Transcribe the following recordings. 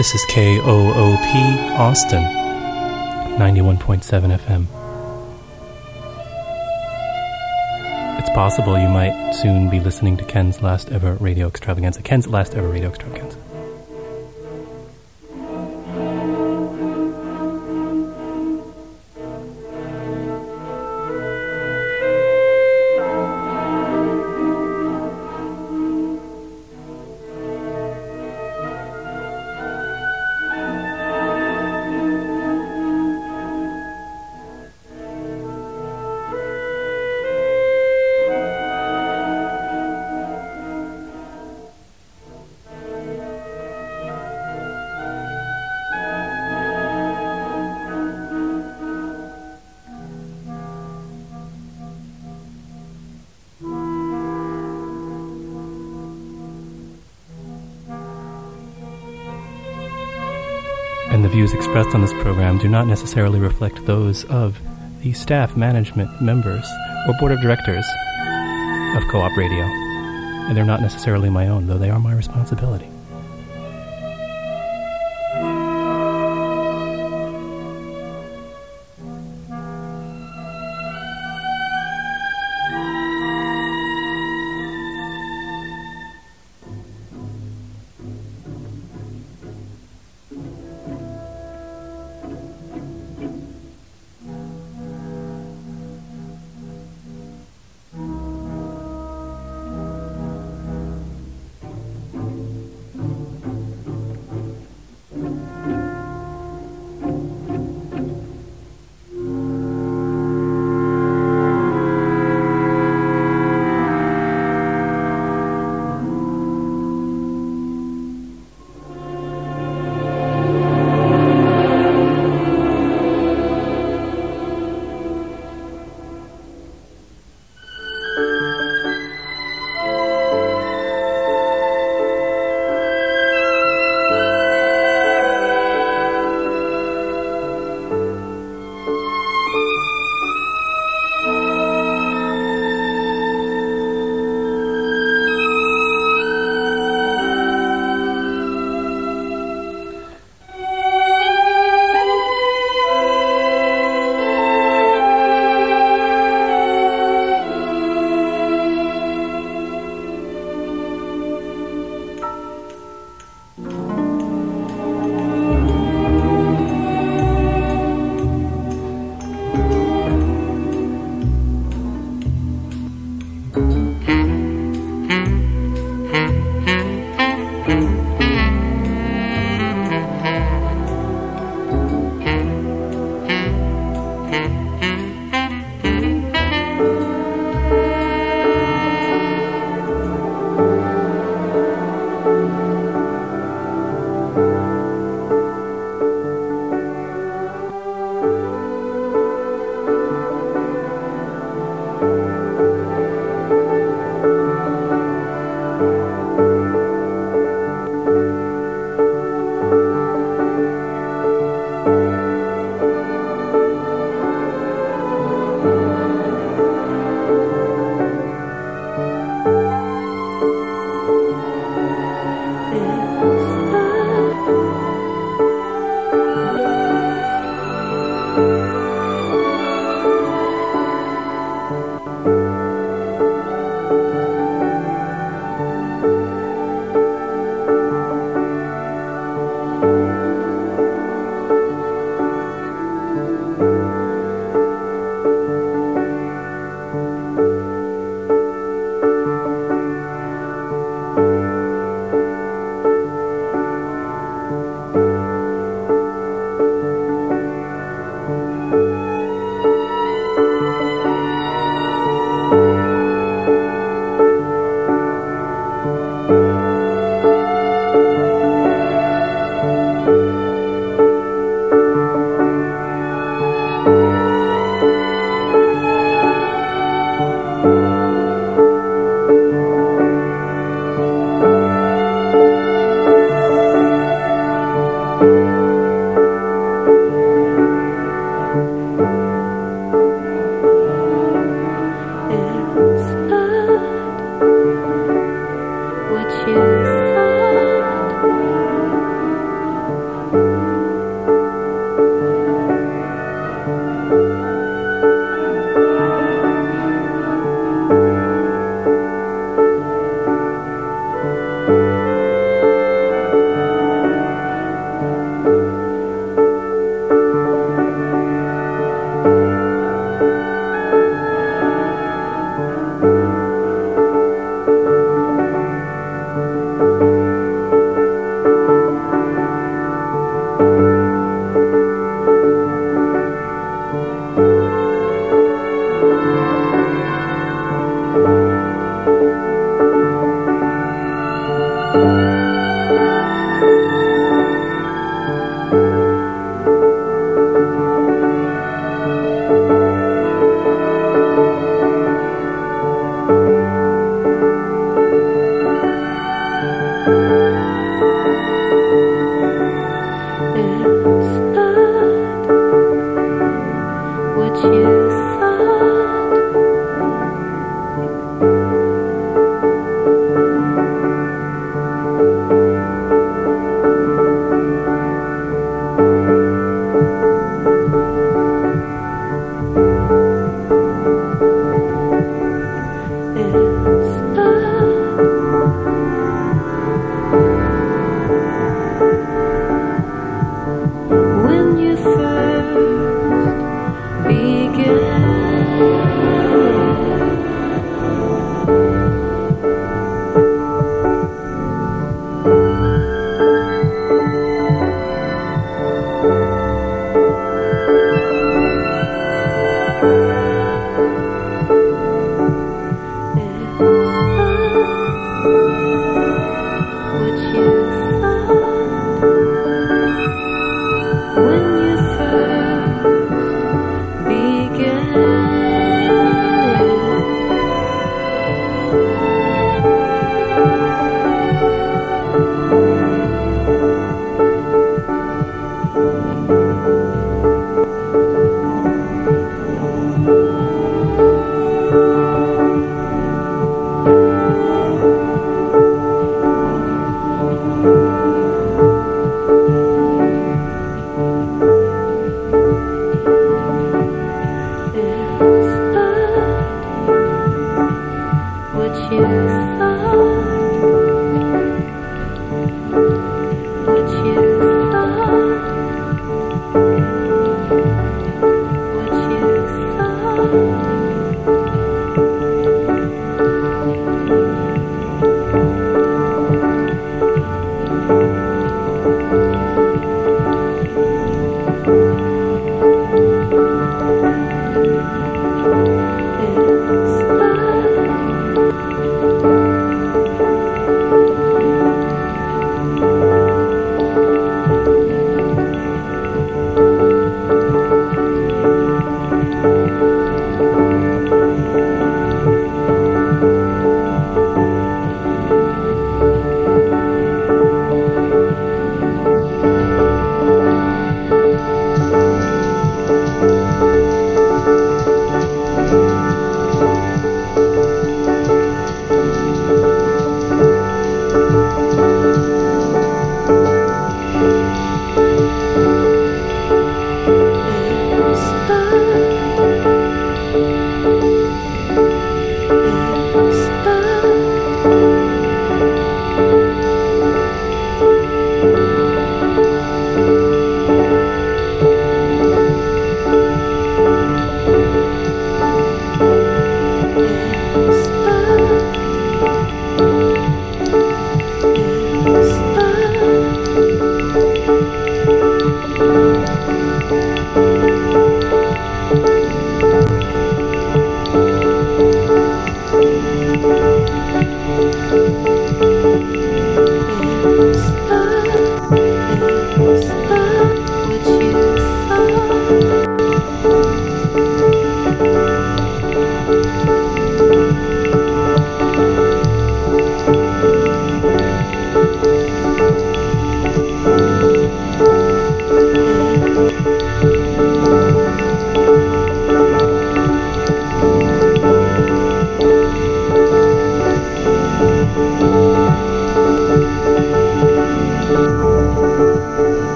This is KOOP Austin, 91.7 FM. It's possible you might soon be listening to Ken's last ever radio extravaganza. Ken's last ever radio extravaganza. And the views expressed on this program do not necessarily reflect those of the staff, management, members, or board of directors of Co-op Radio. And they're not necessarily my own, though they are my responsibility.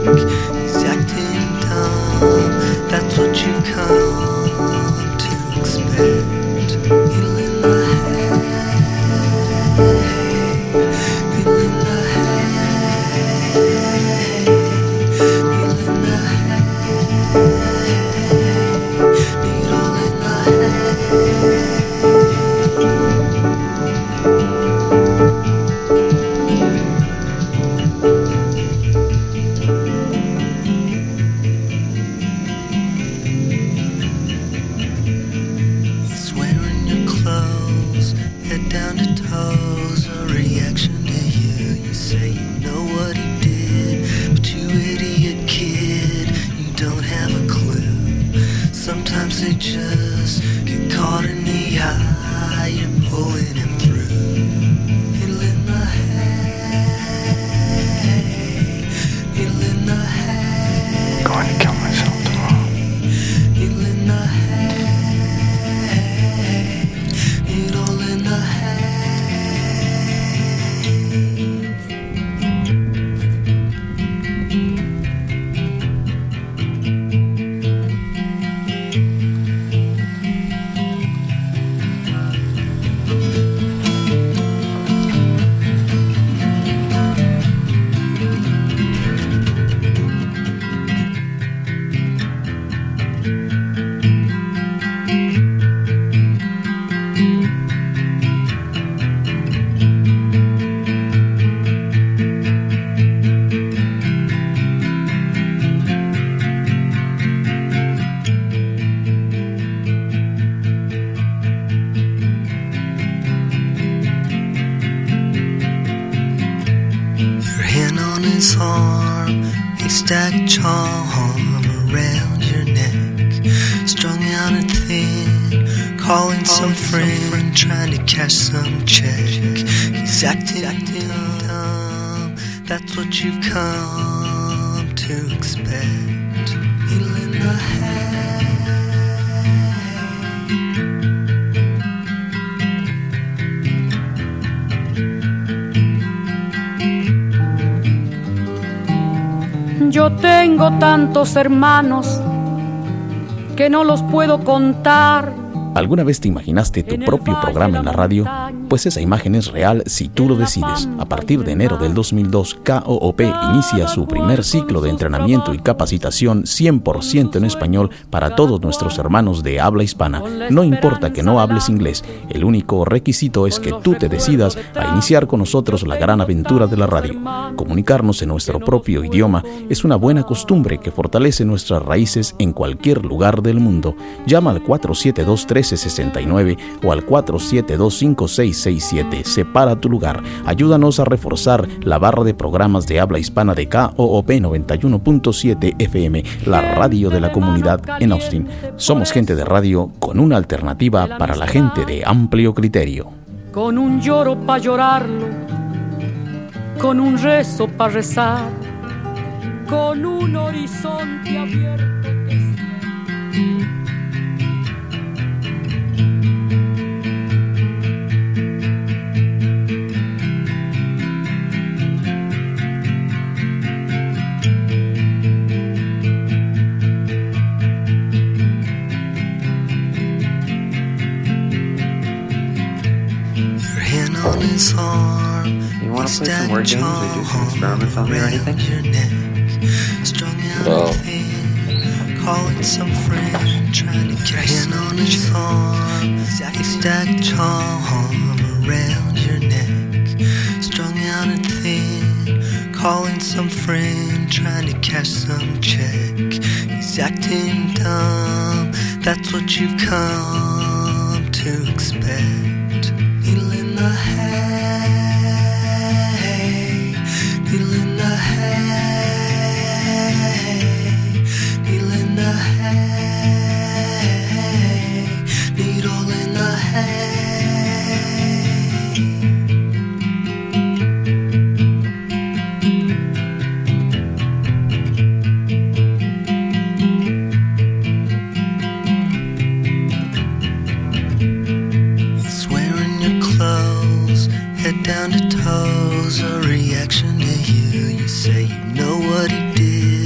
He's acting dumb, that's what you've come to expect. He'll in the hay, he'll in the hay, he'll in the hay, needle in the hay. Down to toes, a reaction to you. You say you know what he did, but you idiot kid, you don't have a clue. Sometimes they just get caught in the eye, you're pulling him through. He'll in the hay, he'll in the hay. Going to kill myself tomorrow. He'll in the hay, needle in the hay. His arm, haystack charm around your neck, strung out and thin, calling some friend, trying to cash some check. He's acting dumb, that's what you've come to expect. He'll in the hay. Yo tengo tantos hermanos que no los puedo contar. ¿Alguna vez te imaginaste tu propio programa en la radio? Pues esa imagen es real si tú lo decides. A partir de enero del 2002, KOOP inicia su primer ciclo de entrenamiento y capacitación 100% en español para todos nuestros hermanos de habla hispana. No importa que no hables inglés, el único requisito es que tú te decidas a iniciar con nosotros la gran aventura de la radio. Comunicarnos en nuestro propio idioma es una buena costumbre que fortalece nuestras raíces en cualquier lugar del mundo. Llama al 472-1369 o al 472-5667. Separa tu lugar. Ayúdanos a reforzar la barra de programas de habla hispana de KOOP 91.7 FM, la radio de la comunidad en Austin. Somos gente de radio con una alternativa para la gente de amplio criterio. Con un lloro para llorarlo, con un rezo para rezar, con un horizonte abierto que on his arm. You want to play some word games or do some experiments on me or anything? No. Calling some friend, trying to get hand on his arm. Haystack charm around your neck, strung out and thin. Calling some friend, trying to cash some check. He's acting dumb, that's what you've come to expect. He'll in the hay, he'll in the hay, he'll in the hay, needle in the hay. Down to toes, a reaction to you. You say you know what he did,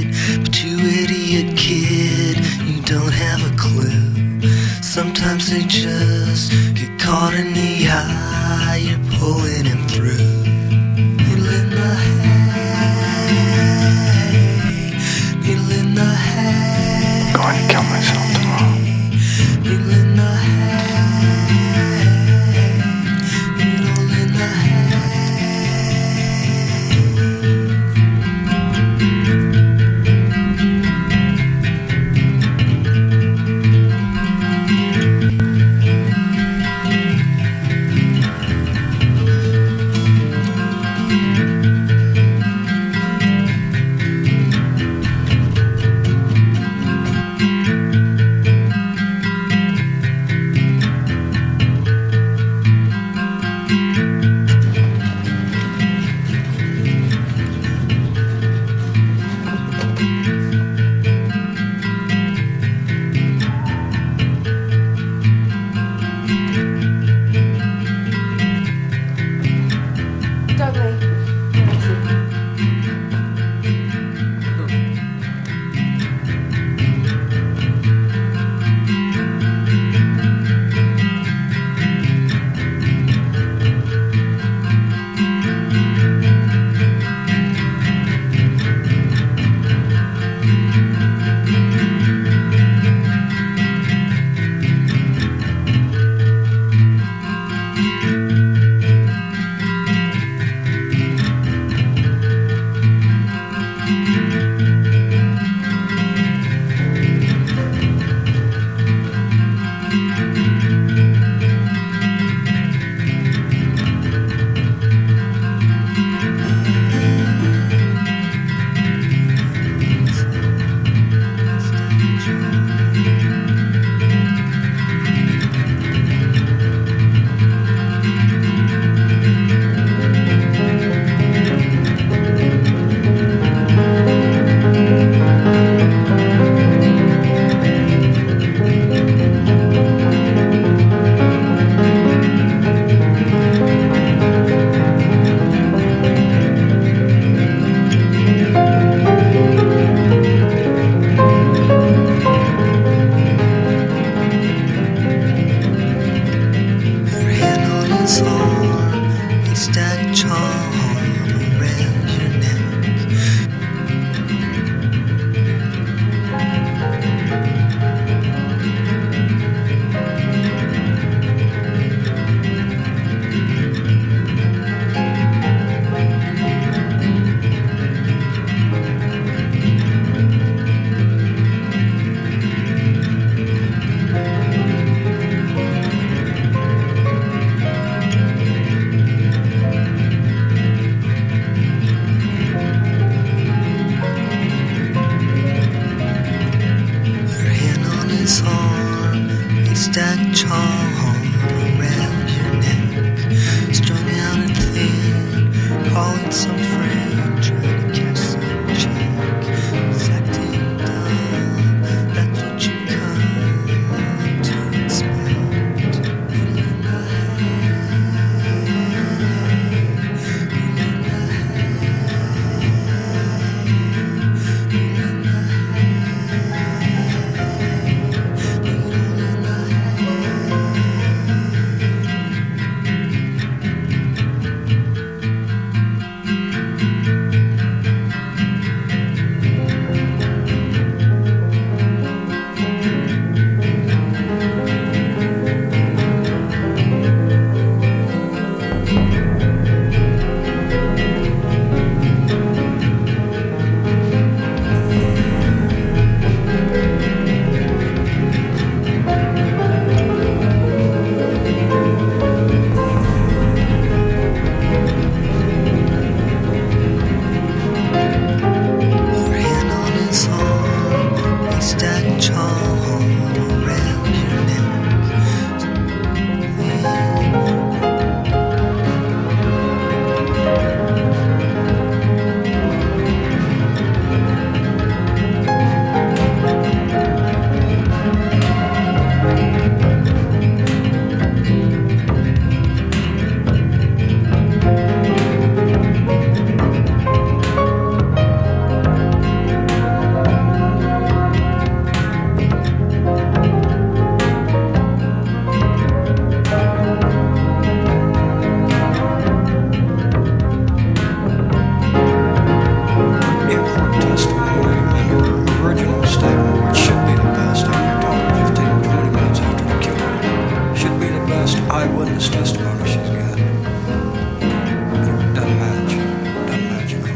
in-court testimony and her original statement, which should be the best. I mean, you're talking 15, 20 minutes after the killing. Should be the best eyewitness testimony she's got. It doesn't match. Doesn't match at all.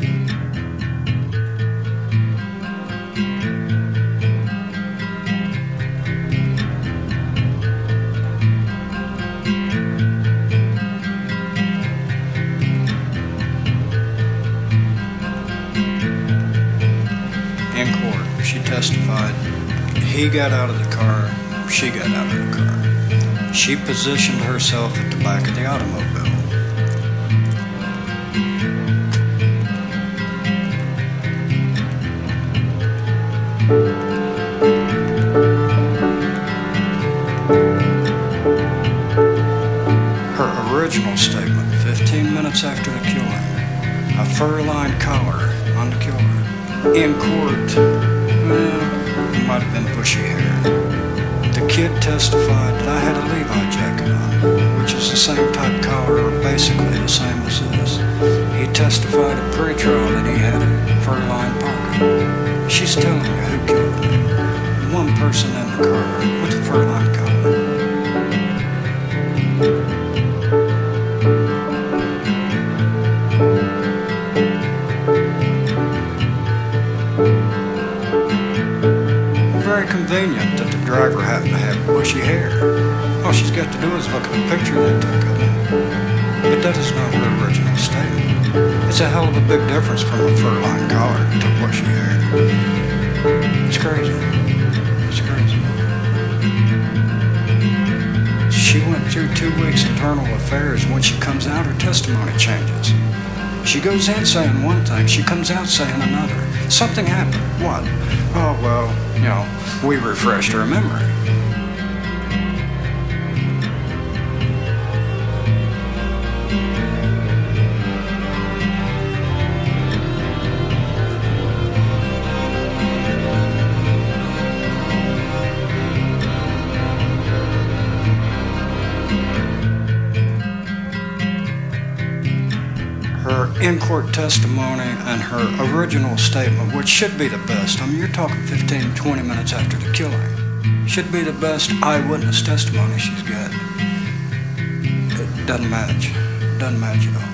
In court, she testified he got out of the car, she got out of the car. She positioned herself at the back of the automobile. Her original statement, 15 minutes after the killing, a fur-lined collar on the killer. In court, it might have been bushy hair. The kid testified that I had a Levi jacket on, which is the same type collar, or basically the same as this. He testified at pre-trial that he had a fur-lined pocket. She's telling you who killed me. One person in the car with a fur-lined collar. Very convenient that the driver happened to have bushy hair. All she's got to do is look at the picture they took of him. But that is not her original statement. It's a hell of a big difference from a fur-lined collar to bushy hair. It's crazy. It's crazy. She went through 2 weeks internal affairs. When she comes out, her testimony changes. She goes in saying one thing, she comes out saying another. Something happened. What? Oh, well, we refreshed her memory. Her in-court testimony and her original statement, which should be the best. I mean, you're talking 15, 20 minutes after the killing. Should be the best eyewitness testimony she's got. It doesn't match. Doesn't match at all.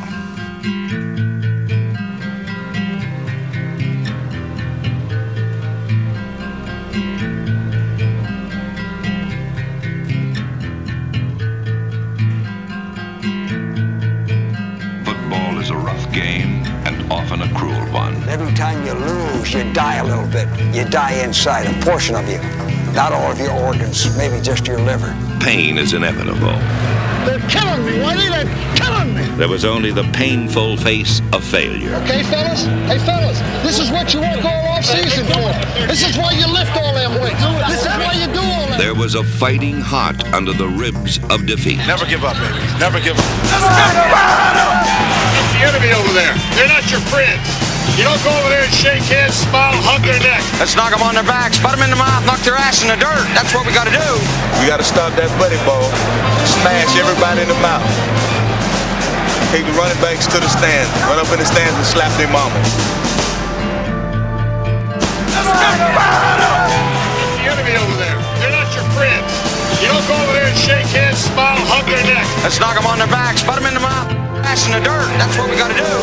Is a rough game and often a cruel one. Every time you lose, you die a little bit. You die inside, a portion of you. Not all of your organs, maybe just your liver. Pain is inevitable. They're killing me, Whitey, they're killing me! There was only the painful face of failure. Okay, fellas? Hey, fellas, this is what you work all off-season for. This is why you lift all them weights. This is why you do all that. There was a fighting heart under the ribs of defeat. Never give up, baby. Never give up. It's the enemy over there. They're not your friends. You don't go over there and shake hands, smile, hug their neck. Let's knock them on their backs, butt them in the mouth, knock their ass in the dirt. That's what we gotta do. We gotta stop that buddy ball. Smash everybody in the mouth. Take the running backs to the stands. Run up in the stands and slap their mama. It's the enemy over there. They're not your friends. You don't go over there and shake hands, smile, hug their neck. Let's knock them on their backs, butt them in the mouth, ass in the dirt. That's what we gotta do.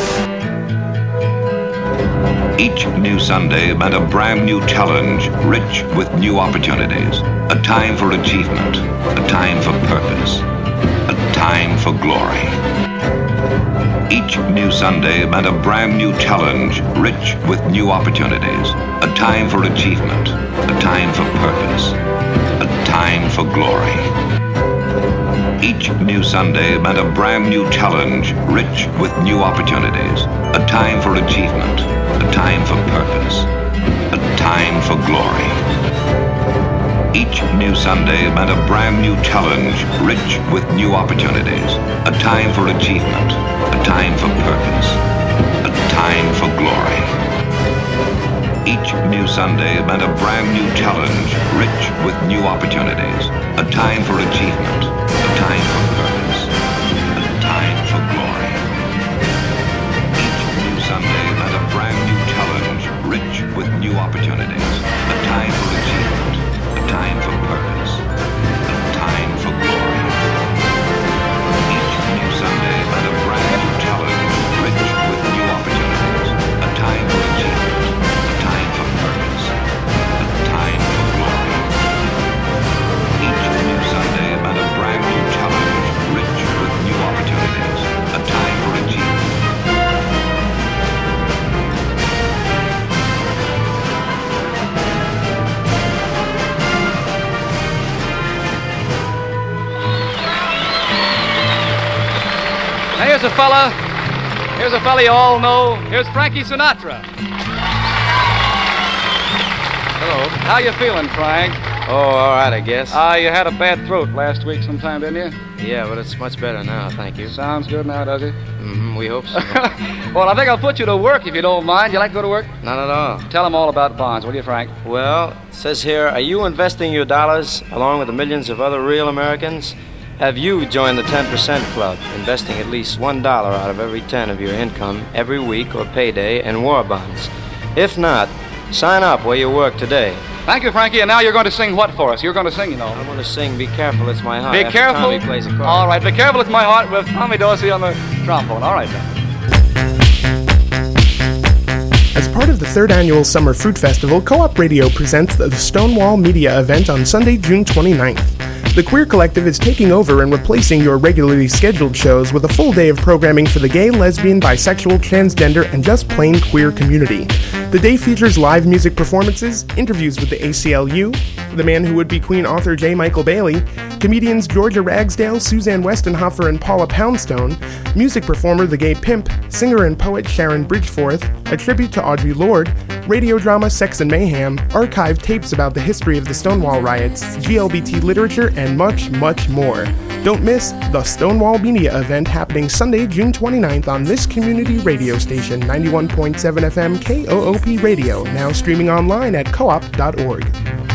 Each new Sunday meant a brand new challenge, rich with new opportunities. A time for achievement, a time for purpose, a time for glory. Each new Sunday meant a brand new challenge, rich with new opportunities. A time for achievement, a time for purpose, a time for glory. Each new Sunday meant a brand new challenge, rich with new opportunities. A time for achievement, a time for purpose, a time for glory. Each new Sunday meant a brand new challenge, rich with new opportunities. A time for achievement, a time for purpose, a time for glory. Each new Sunday meant a brand new challenge, rich with new opportunities. A time for achievement, a time for purpose, a time for glory. Each new Sunday meant a brand new challenge, a fella you all know. Here's Frankie Sinatra. Hello. How you feeling, Frank? Oh, all right, I guess. You had a bad throat last week sometime, didn't you? Yeah, but it's much better now, thank you. Sounds good now, does it? Mm-hmm, we hope so. Well, I think I'll put you to work if you don't mind. You like to go to work? Not at all. Tell them all about bonds, will you, Frank? Well, it says here, are you investing your dollars along with the millions of other real Americans? Have you joined the 10% Club, investing at least $1 out of every 10 of your income every week or payday in war bonds? If not, sign up where you work today. Thank you, Frankie. And now you're going to sing what for us? You're going to sing, you know. I'm going to sing Be Careful, It's My Heart. Be careful. Tommy plays a chord. All right, Be Careful, It's My Heart with Tommy Dorsey on the trombone. All right, then. As part of the third annual Summer Fruit Festival, Co-op Radio presents the Stonewall Media event on Sunday, June 29th. The Queer Collective is taking over and replacing your regularly scheduled shows with a full day of programming for the gay, lesbian, bisexual, transgender, and just plain queer community. The day features live music performances, interviews with the ACLU, The Man Who Would Be Queen author J. Michael Bailey, comedians Georgia Ragsdale, Suzanne Westenhofer, and Paula Poundstone, music performer The Gay Pimp, singer and poet Sharon Bridgeforth, a tribute to Audre Lorde, radio drama Sex and Mayhem, archived tapes about the history of the Stonewall riots, GLBT literature, and much, much more. Don't miss the Stonewall Media event happening Sunday, June 29th on this community radio station, 91.7 FM KOOP Radio, now streaming online at coop.org.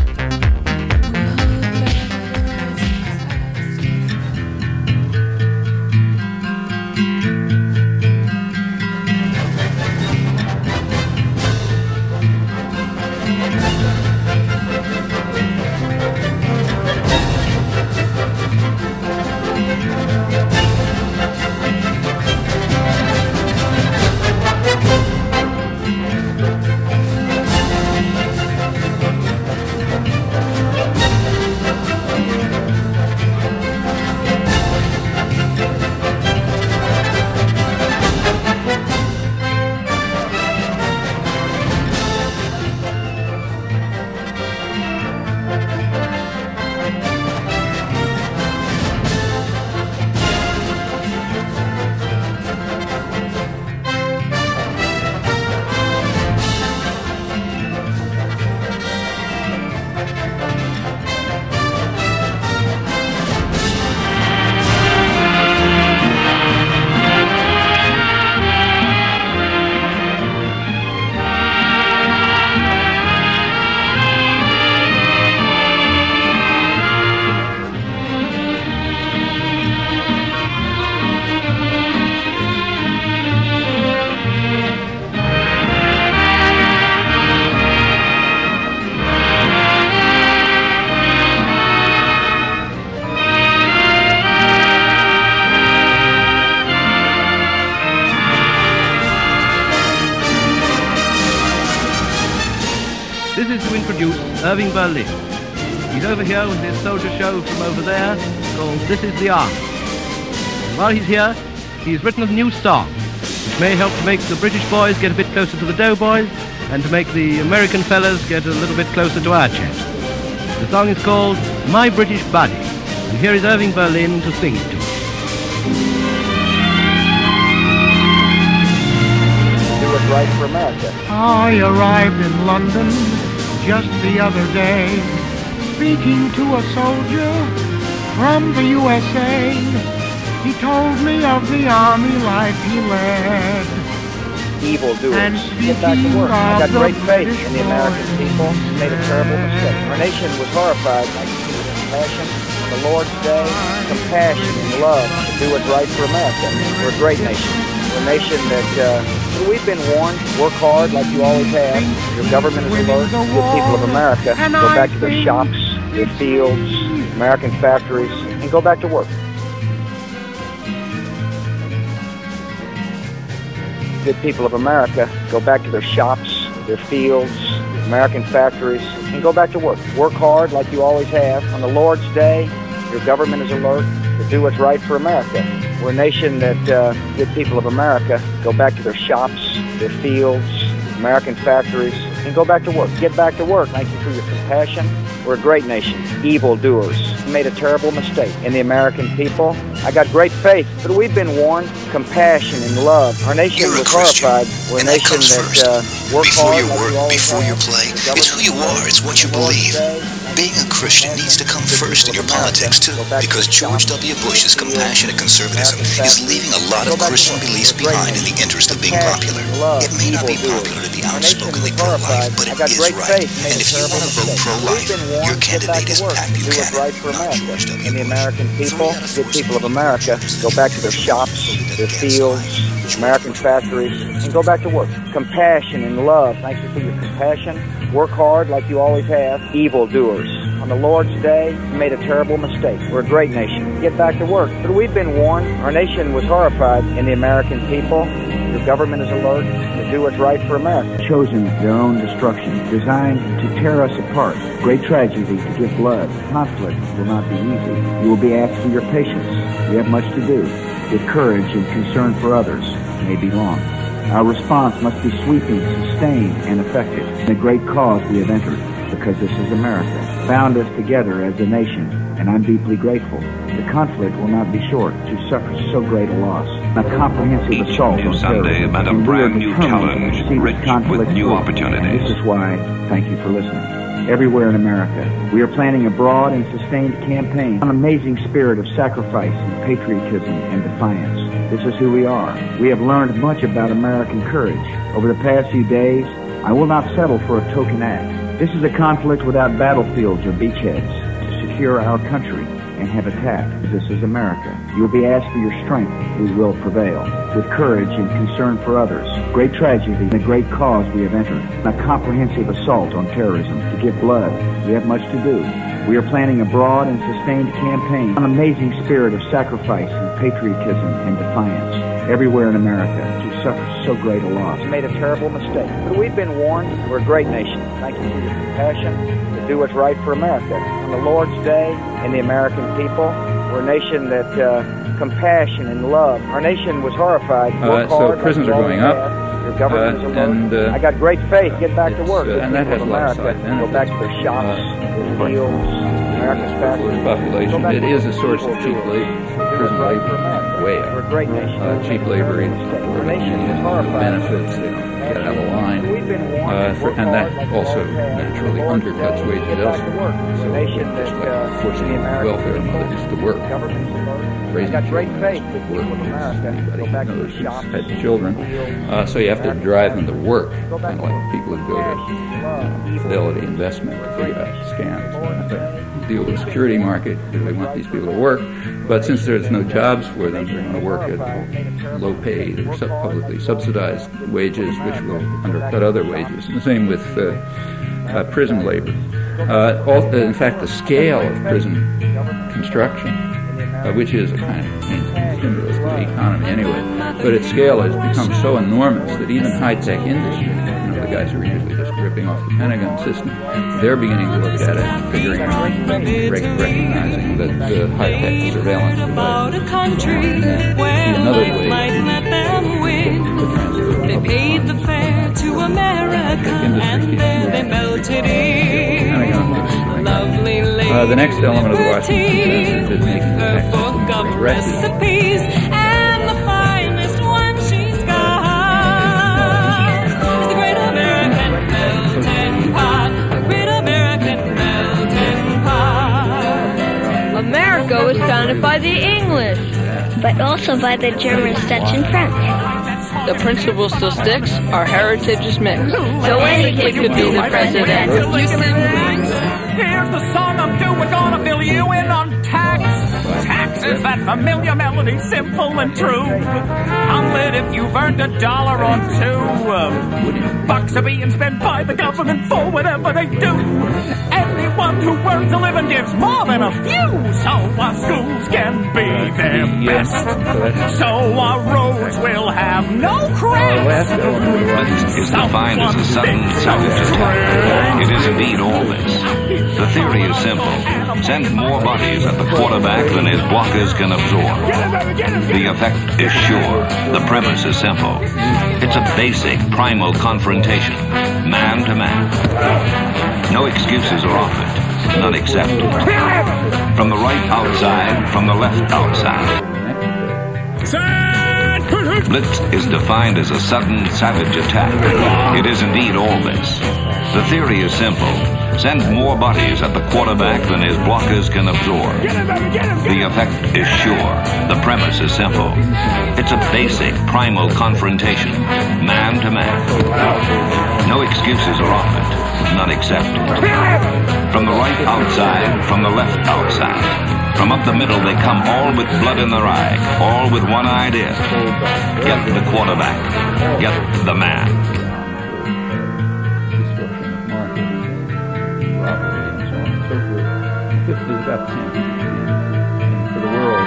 Irving Berlin. He's over here with his soldier show from over there called This Is the Army. And while he's here, he's written a new song which may help to make the British boys get a bit closer to the Doughboys and to make the American fellas get a little bit closer to our chest. The song is called My British Buddy, and here is Irving Berlin to sing it to us. Do it right for America. I arrived in London just the other day, speaking to a soldier from the USA. He told me of the army life he led. Evildoers, get back to work. I got great faith in the American people. Made a terrible mistake. Our nation was horrified by compassion. The Lord's Day, compassion and love to do what's right for America. We're a great nation. We're a nation that we've been warned. Work hard like you always have. Your government is alert. Good people of America, go back to their shops, their fields, American factories, and go back to work. Good people of America, go back to their shops, their fields, American factories, and go back to work. Work hard like you always have. On the Lord's Day, your government is alert to do what's right for America. We're a nation that, good people of America, go back to their shops, their fields, American factories, and go back to work. Get back to work. Thank you for your compassion. We're a great nation. Evildoers made a terrible mistake. In the American people, I got great faith, but we've been warned. Compassion and love. Our nation was horrified. We're a nation that works hard. Before your work, before your play, it's who you are. It's what you believe. Being a Christian needs to come first in your politics, too, because George W. Bush's compassionate conservatism is leaving a lot of Christian beliefs behind in the interest of being popular. It may not be popular to be outspokenly pro-life, but it is right. And if you want to vote pro-life, your candidate is Pat Buchanan, not George W. And the American people, good people of America, go back to their shops, their fields, American factories, and go back to work. Compassion and love. Thank you for your compassion. Work hard like you always have. Evildoers. On the Lord's Day, you made a terrible mistake. We're a great nation. Get back to work. But we've been warned. Our nation was horrified. In the American people, your government is alert to do what's right for America. Chosen their own destruction, designed to tear us apart. Great tragedy to give blood. Conflict will not be easy. You will be asked for your patience. We have much to do. With courage and concern for others, may be long. Our response must be sweeping, sustained, and effective. In the great cause we have entered, because this is America. Bound us together as a nation, and I'm deeply grateful. The conflict will not be short to suffer so great a loss. A comprehensive assault on Sunday meant a brand new challenge, rich with new opportunities. This is why, thank you for listening. Everywhere in America, we are planning a broad and sustained campaign, an amazing spirit of sacrifice and patriotism and defiance. This is who we are. We have learned much about American courage. Over the past few days, I will not settle for a token act. This is a conflict without battlefields or beachheads. To secure our country and have attacked. This is America. You will be asked for your strength. We will prevail. With courage and concern for others. Great tragedy and a great cause we have entered. A comprehensive assault on terrorism. To give blood. We have much to do. We are planning a broad and sustained campaign. An amazing spirit of sacrifice and patriotism and defiance. Everywhere in America. To suffer so great a loss. We made a terrible mistake. But we've been warned. We're a great nation. Thank you for your compassion. To do what's right for America. On the Lord's Day and the American people, we're a nation that compassion and love. Our nation was horrified. So prisons are going up. Your government is alert. I got great faith. Get back to work. And that has America. Go back to their shops, their fields, America's factories. Population. It is a source of cheap labor. Prison labor. Way up. We're a great nation. Cheap labor. Our nation is horrified. Benefits. They don't get out of line. And that also naturally undercuts wages elsewhere. So just like forcing welfare mothers to work. Raising children to work. Anybody knows who's had children. So you have to drive them to work, kind of like people who go to Fidelity Investment to figure out scams. Deal with the security market because they want these people to work. But since there's no jobs for them, they're going to work at low paid or publicly subsidized wages, which will undercut other wages. And the same with prison labor. In fact, the scale of prison construction, which is a kind of stimulus to the economy anyway, but its scale has become so enormous that even high-tech industry, the guys who are usually just ripping off the Pentagon system, they're beginning to look at it and figuring out, recognizing that the high-tech surveillance devices is another way to transfer. They paid the fare to America and then they melted in. Lovely lady. The next element of the Washington Consensus is making the her book of recipes and the finest one she's got. The great American melting pot. The great American melting pot. America was founded by the English, but also by the Germans, Dutch, and French. The principle still sticks. Our heritage is mixed. So any kid could be the president. Here's the song I'm doing, gonna fill you in on tax. Taxes, that familiar melody, simple and true. Humblet if you've earned $1 or $2. Bucks are being spent by the government for whatever they do. Anyone who earns a living gives more than a few. So our schools can be their best. So our roads will have no cracks. Is defined as a sudden salvage attack. It is indeed all this. The theory is simple. Send more bodies at the quarterback than his blockers can absorb. The effect is sure. The premise is simple. It's a basic, primal confrontation, man to man. No excuses are offered. none accepted. From the right outside, from the left outside. Blitz is defined as a sudden, savage attack. It is indeed all this. The theory is simple. Send more bodies at the quarterback than his blockers can absorb. The effect is sure. The premise is simple. It's a basic, primal confrontation, man to man. No excuses are offered, none accepted. From the right outside, from the left outside. From up the middle, they come all with blood in their eye, all with one idea. Get the quarterback. Get the man. Fifth is about 10. And for the world,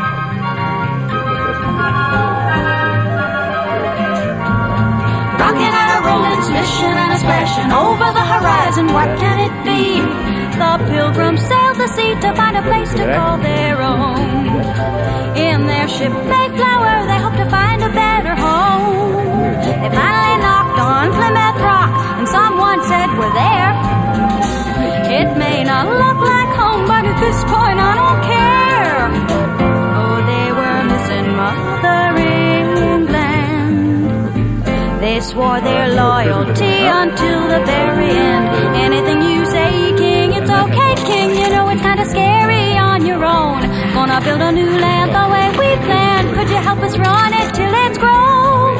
rocking and a rolling, smishing and a splashing over the horizon. What can it be? The pilgrims sailed the sea to find a place to call their own. In their ship Mayflower, they hope to find a better home. They finally knocked on Plymouth Rock, and someone said, "We're there." It may not look like home, but at this point I don't care. Oh, they were missing Mother England. They swore their loyalty until the very end. Anything you say, King, it's okay, King. You know it's kinda scary on your own. Gonna build a new land the way we planned. Could you help us run it till it's grown?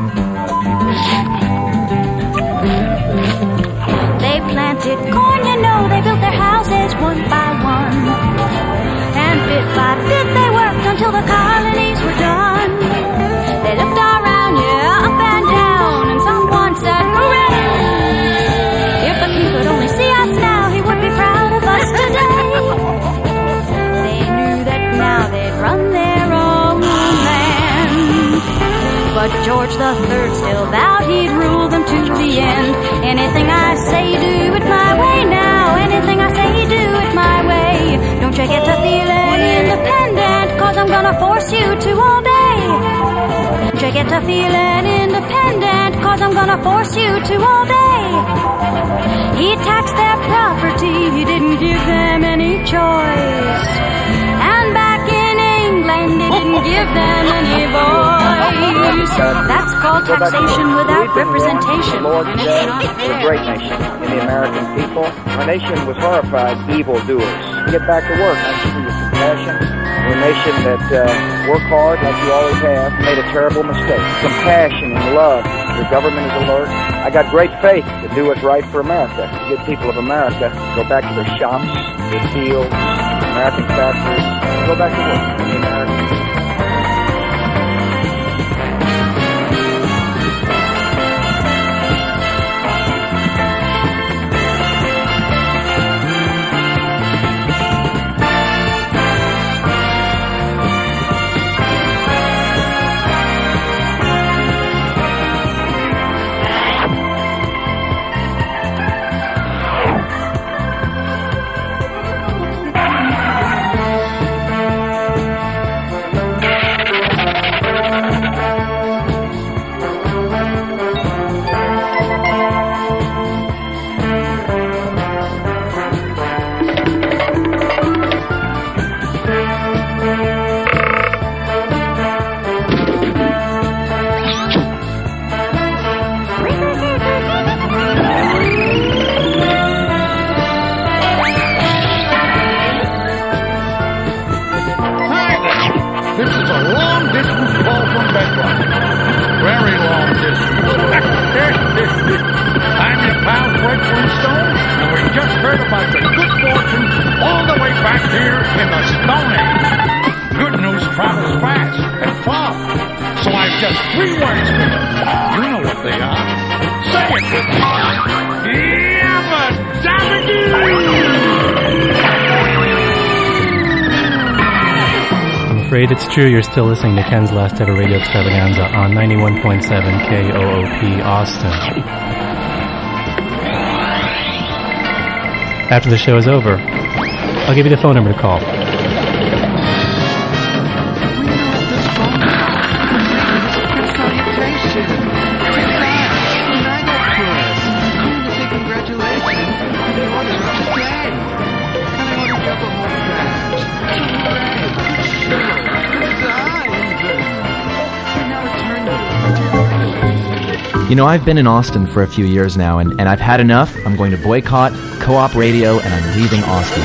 They planted corn, you know, they built their houses one by one. And bit by bit they worked until the colonies were done. They looked around, yeah, up and down, and someone said, "Hooray! If the king could only see us now, he would be proud of us today." They knew that now they'd run their own land. But George III still vowed he'd rule them to the end. Anything I say, do it my way now. Anything I say, do it my way. Don't you get to feeling independent, 'cause I'm gonna force you to obey. Don't you get to feeling independent, 'cause I'm gonna force you to obey. He taxed their property, he didn't give them any choice. And back in England, he didn't give them any voice. That's called taxation without representation. Lord today is a great nation in the American people. Our nation was horrified evildoers. Get back to work. I'm giving you compassion. We're a nation that work hard like you always have, made a terrible mistake. Compassion and love. Your government is alert. I got great faith to do what's right for America. The good people of America go back to their shops, their fields, American factories, and go back to work in the American people. It's true, you're still listening to Ken's Last Ever Radio Extravaganza on 91.7 KOOP Austin. After the show is over, I'll give you the phone number to call. Congratulations on the order of the day. You know, I've been in Austin for a few years now, and I've had enough. I'm going to boycott Co-op Radio, and I'm leaving Austin.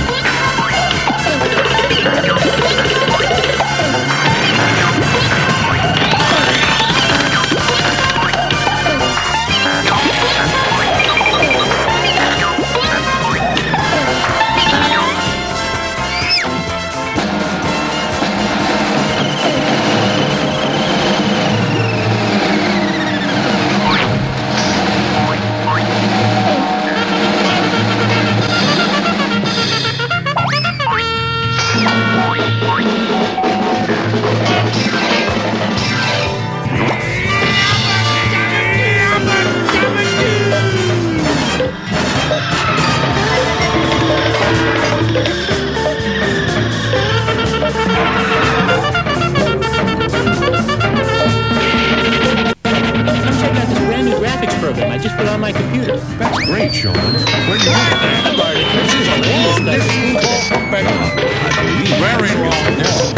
I just put it on my computer. That's great, Sean. Where do you get that? This is a long distance call from Bangkok. I believe very long.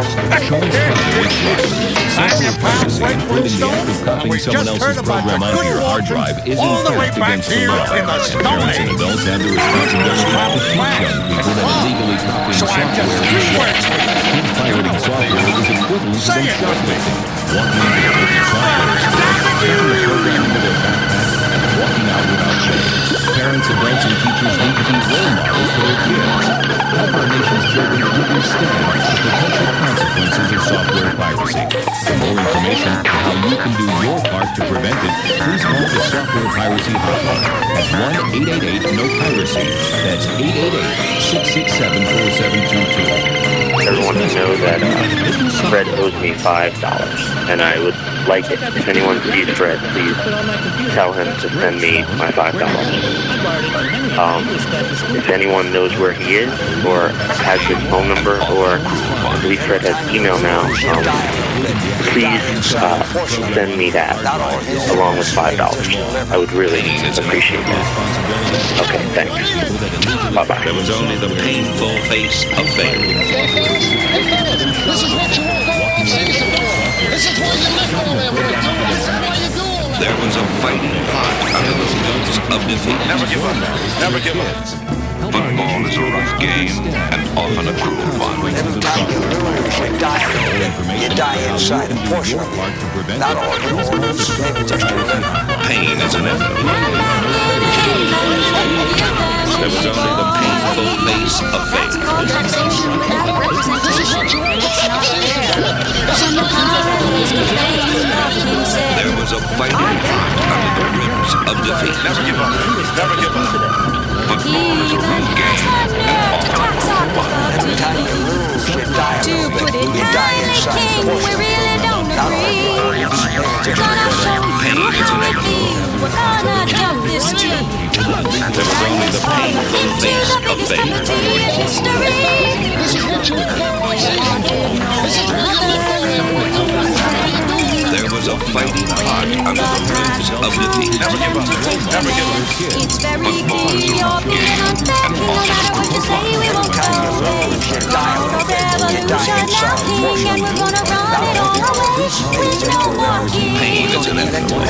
I'm your pal, Blake Flintstone. We just heard about the good fortune all the way back here in the Stone Age. Adults have the responsibility to teach young people that illegally copying So I'm just three words for you. Kids pirating software is equivalent to them shoplifting. Walking into the wicked software store, taking the program into their backpack, and walking out without change. Parents, adults, and teachers need to be role models for their kids. Help our nation's children to understand the potential consequences of software piracy. For more information on how you can do your part to prevent it, please call the Software Piracy Hotline at 1-888-NO-PIRACY. That's 888-667-4722. Everyone to know that Fred owes me $5, and I would like it. If anyone sees Fred, please tell him to send me my $5. If anyone knows where he is, or has his phone number, or I believe Fred has email now, please send me that along with $5. I would really appreciate that. Okay, thanks. Bye-bye. There was only the painful face of fame. Hey, fellas, this is what you work all season for. This is why you lift all that weight. This is why you do all that. There was a fighting heart under the wheels of defeat. Never give up. Never give up. Football is a rough game and often a cruel one. Every time you lose, you die a little bit. You die inside a portion of you. Not all your organs, maybe just your liver. Pain is inevitable. There was only the painful face of fate. There was a fighting heart under the ribs of defeat. Never give up. Never give up. Football is a rough game and often a cruel one. Every time you lose, you die a little bit. You die inside a portion of you. Not all your organs, maybe just your liver. Pain is inevitable. There was only the painful face of fate. This is what you work all season for. This is why you lift all that weight. There was a fighting heart under the ribs of defeat. Never give up. Never give up. Football is a rough game and often a cruel one. Every time you lose, you die a little bit. You die inside a portion of you. Not all your organs, maybe just your liver. Pain is inevitable.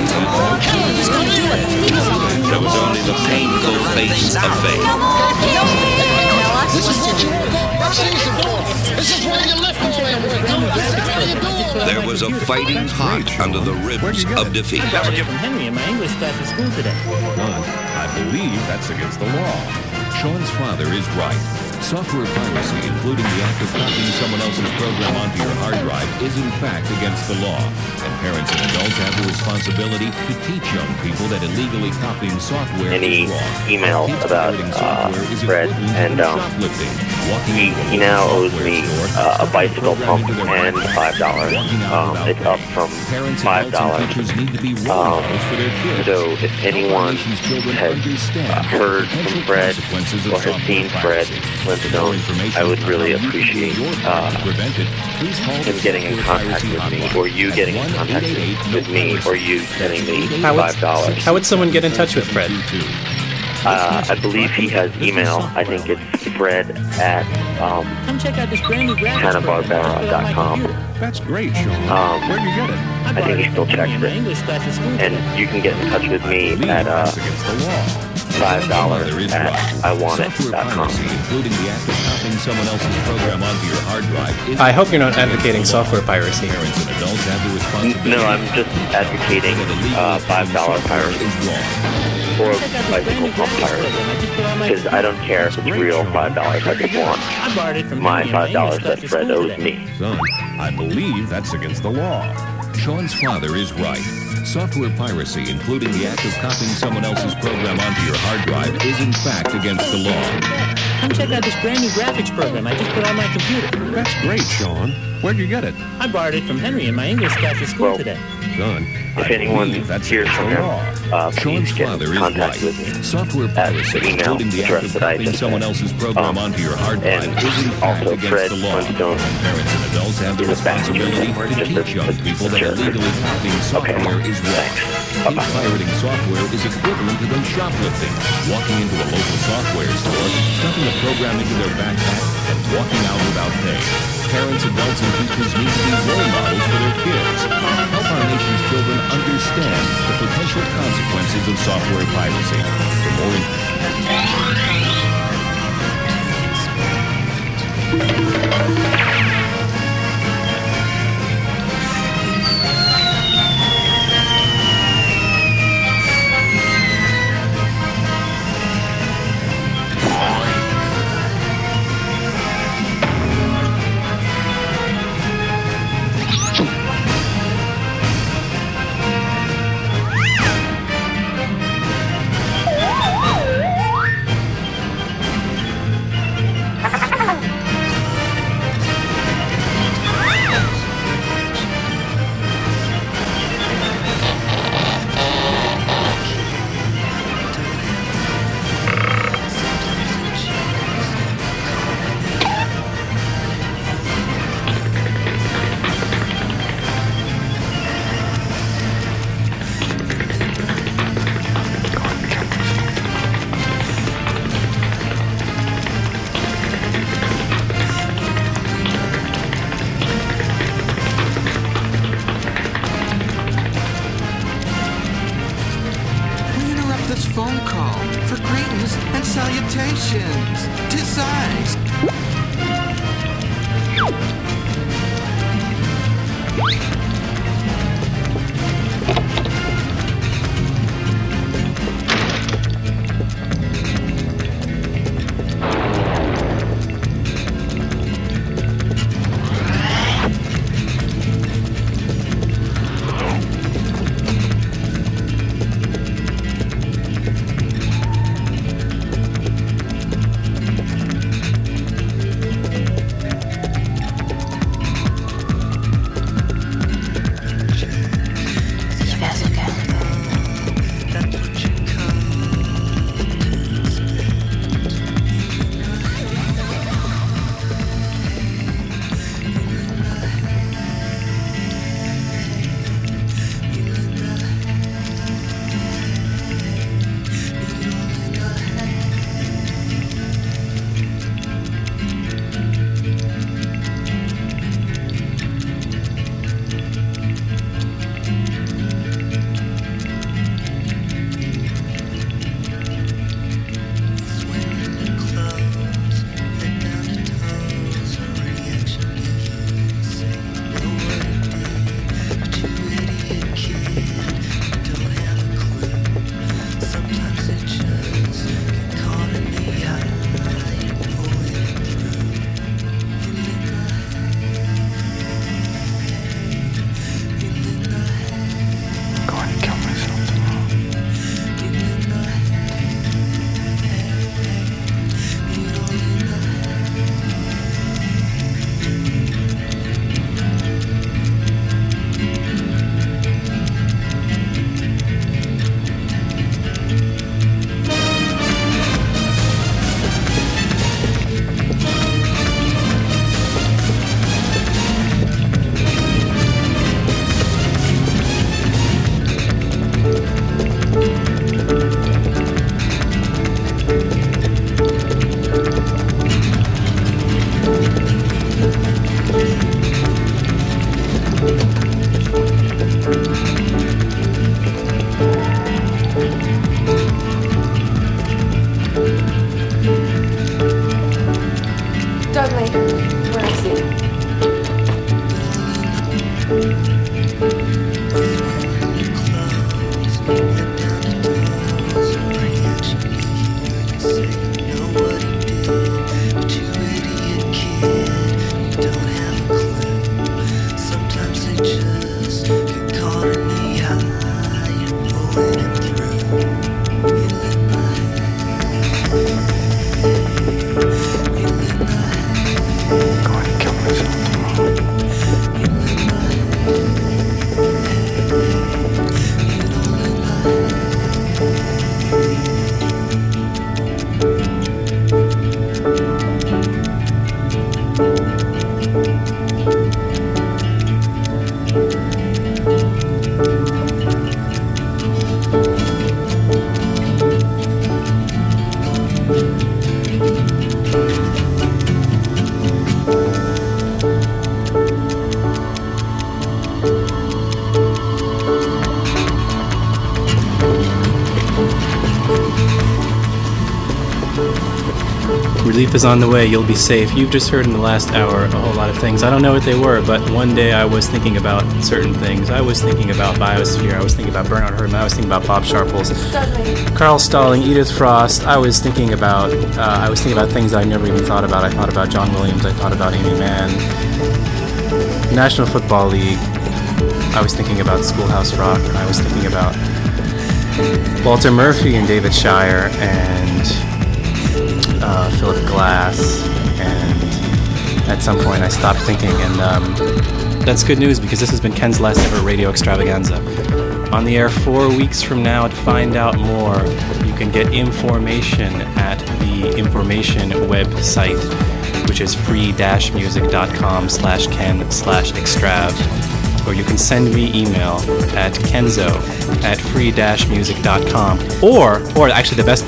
There was only the painful face of fate. This is what you work all season for. This is why you lift all that weight. This is why you do all that. There was a fighting heart under the ribs of defeat. Never give from Henry in my English class at school today. I believe that's against the law. Sean's father is right. Software piracy, including the act of copying someone else's program onto your hard drive, is in fact against the law. And parents and adults have the responsibility to teach young people that illegally copying software Any is wrong. email about Fred, and he now owes me a bicycle pump and $5. It's up from $5. So if anyone has heard from Fred or has seen Fred Flintstone, I would really appreciate him getting in contact with me, or you getting in contact with me, or you sending me $5. How would someone get in touch with Fred? I believe he has email. I think it's Fred at Come check out this brand new graphics HannahBarbera.com. That's great, Sean. Where'd you get it? I think he still checks it. And you can get in touch with me at $5 at iwantit.com. Including the act of copying someone else's program onto your hard drive. I hope you're not advocating software piracy. Parents and adults have the responsibility. No, I'm just advocating $5 piracy. Or bicycle pump piracy. Because I don't care if it's real $5. I just want my $5 that Fred owes me. Son, I believe that's against the law. Sean's father is right. Software piracy, including the act of copying someone else's program onto your hard drive, is in fact against the law. Come check out this brand new graphics program I just put on my computer. That's great, Sean. Where'd you get it? I borrowed it from Henry in my English class at school today. Son, if anyone hears from him, please get in contact with me at the email address that I just someone else's program onto your hard drive and is in fact also Fred against the law. Flintstone Parents and adults have the responsibility to teach young people that illegally copying software is wrong. Pirating software is equivalent to them shoplifting, walking into a local software store, stuffing a program into their backpack, and walking out without pay. Parents, adults, and teachers need to be role models for their kids. Help our nation's children understand the potential consequences of software piracy. For more phone call for greetings and salutations. 'Tis I. Relief is on the way. You'll be safe. You've just heard in the last hour a whole lot of things. I don't know what they were, but one day I was thinking about certain things. I was thinking about Biosphere. I was thinking about Bernard Herrmann. I was thinking about Bob Sharples, Carl Stalling, Edith Frost. I was thinking about things I never even thought about. I thought about John Williams. I thought about Amy Mann, National Football League. I was thinking about Schoolhouse Rock. I was thinking about Walter Murphy and David Shire and Philip Glass, and at some point I stopped thinking, and that's good news because this has been Ken's last ever radio extravaganza. On the air 4 weeks from now. To find out more, you can get information at the information website, which is free-music.com/ken/extrav, or you can send me email at kenzo@free-music.com, or actually the best,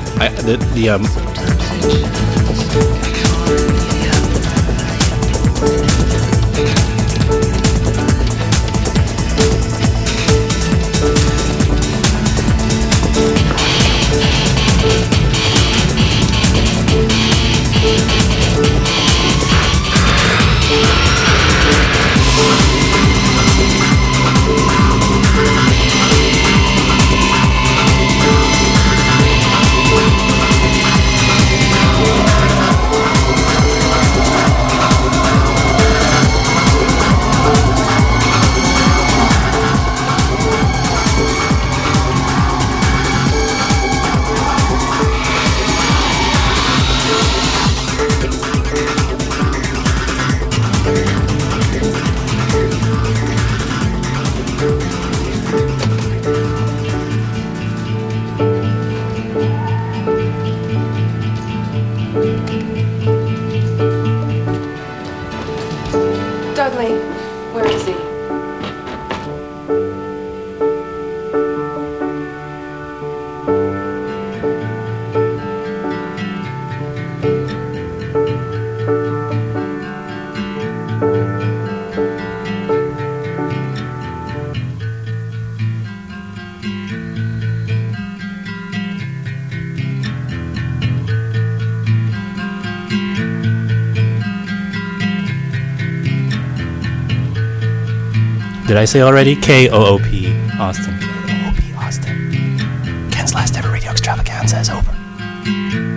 did I say already? KOOP Austin. KOOP Austin. Ken's last ever radio extravaganza is over.